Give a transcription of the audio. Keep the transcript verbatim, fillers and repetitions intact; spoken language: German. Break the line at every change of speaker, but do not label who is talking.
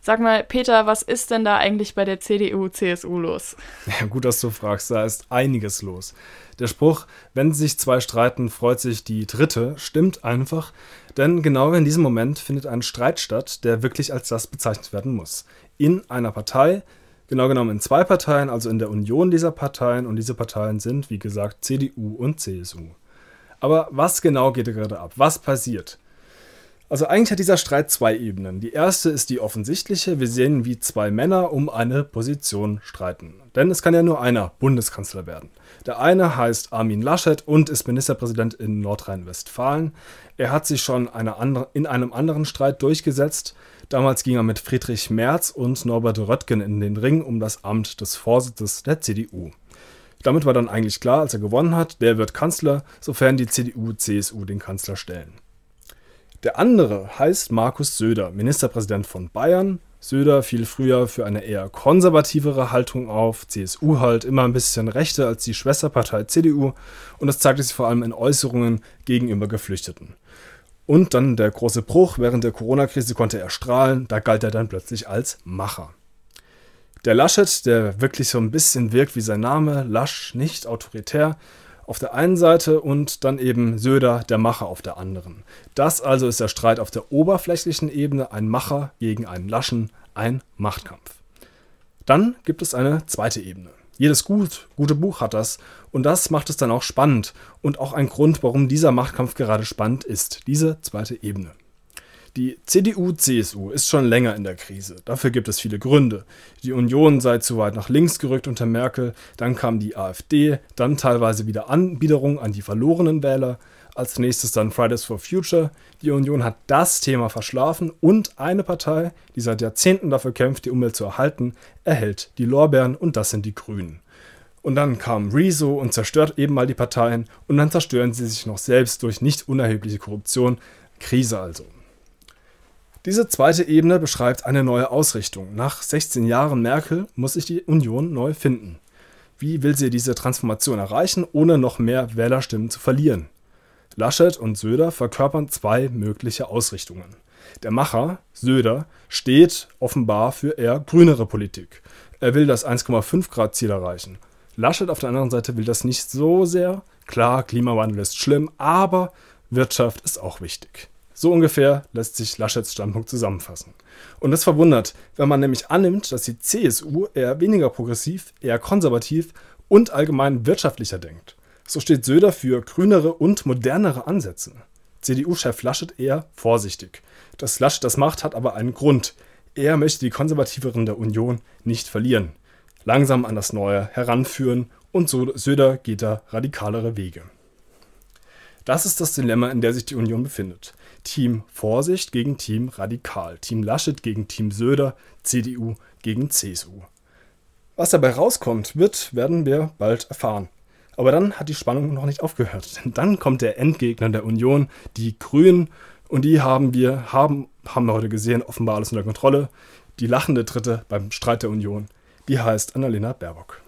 Sag mal, Peter, was ist denn da eigentlich bei der C D U C S U los?
Ja, gut, dass du fragst, da ist einiges los. Der Spruch, wenn sich zwei streiten, freut sich die Dritte, stimmt einfach, denn genau in diesem Moment findet ein Streit statt, der wirklich als das bezeichnet werden muss. In einer Partei, genau genommen in zwei Parteien, also in der Union dieser Parteien, und diese Parteien sind, wie gesagt, C D U und C S U. Aber was genau geht da gerade ab? Was passiert? Also eigentlich hat dieser Streit zwei Ebenen. Die erste ist die offensichtliche. Wir sehen, wie zwei Männer um eine Position streiten. Denn es kann ja nur einer Bundeskanzler werden. Der eine heißt Armin Laschet und ist Ministerpräsident in Nordrhein-Westfalen. Er hat sich schon eine andere, in einem anderen Streit durchgesetzt. Damals ging er mit Friedrich Merz und Norbert Röttgen in den Ring um das Amt des Vorsitzes der C D U. Damit war dann eigentlich klar, als er gewonnen hat, der wird Kanzler, sofern die C D U C S U den Kanzler stellen. Der andere heißt Markus Söder, Ministerpräsident von Bayern. Söder fiel früher für eine eher konservativere Haltung auf, C S U halt immer ein bisschen rechter als die Schwesterpartei C D U, und das zeigte sich vor allem in Äußerungen gegenüber Geflüchteten. Und dann der große Bruch, während der Corona-Krise konnte er strahlen, da galt er dann plötzlich als Macher. Der Laschet, der wirklich so ein bisschen wirkt wie sein Name, lasch, nicht autoritär, auf der einen Seite und dann eben Söder, der Macher, auf der anderen. Das also ist der Streit auf der oberflächlichen Ebene, ein Macher gegen einen Laschen, ein Machtkampf. Dann gibt es eine zweite Ebene. Jedes gut, gute Buch hat das, und das macht es dann auch spannend und auch ein Grund, warum dieser Machtkampf gerade spannend ist, diese zweite Ebene. Die C D U C S U ist schon länger in der Krise. Dafür gibt es viele Gründe. Die Union sei zu weit nach links gerückt unter Merkel, dann kam die AfD, dann teilweise wieder Anbiederung an die verlorenen Wähler, als nächstes dann Fridays for Future. Die Union hat das Thema verschlafen und eine Partei, die seit Jahrzehnten dafür kämpft, die Umwelt zu erhalten, erhält die Lorbeeren, und das sind die Grünen. Und dann kam Rezo und zerstört eben mal die Parteien, und dann zerstören sie sich noch selbst durch nicht unerhebliche Korruption. Krise also. Diese zweite Ebene beschreibt eine neue Ausrichtung. Nach sechzehn Jahren Merkel muss sich die Union neu finden. Wie will sie diese Transformation erreichen, ohne noch mehr Wählerstimmen zu verlieren? Laschet und Söder verkörpern zwei mögliche Ausrichtungen. Der Macher, Söder, steht offenbar für eher grünere Politik. Er will das eins Komma fünf Grad Ziel erreichen. Laschet auf der anderen Seite will das nicht so sehr. Klar, Klimawandel ist schlimm, aber Wirtschaft ist auch wichtig. So ungefähr lässt sich Laschets Standpunkt zusammenfassen. Und das verwundert, wenn man nämlich annimmt, dass die C S U eher weniger progressiv, eher konservativ und allgemein wirtschaftlicher denkt. So steht Söder für grünere und modernere Ansätze. C D U-Chef Laschet eher vorsichtig. Dass Laschet das macht, hat aber einen Grund. Er möchte die Konservativeren der Union nicht verlieren. Langsam an das Neue heranführen, und so Söder geht da radikalere Wege. Das ist das Dilemma, in der sich die Union befindet. Team Vorsicht gegen Team Radikal. Team Laschet gegen Team Söder, C D U gegen C S U. Was dabei rauskommt, wird, werden wir bald erfahren. Aber dann hat die Spannung noch nicht aufgehört. Denn dann kommt der Endgegner der Union, die Grünen. Und die haben wir, haben, haben wir heute gesehen, offenbar alles unter Kontrolle. Die lachende Dritte beim Streit der Union, die heißt Annalena Baerbock.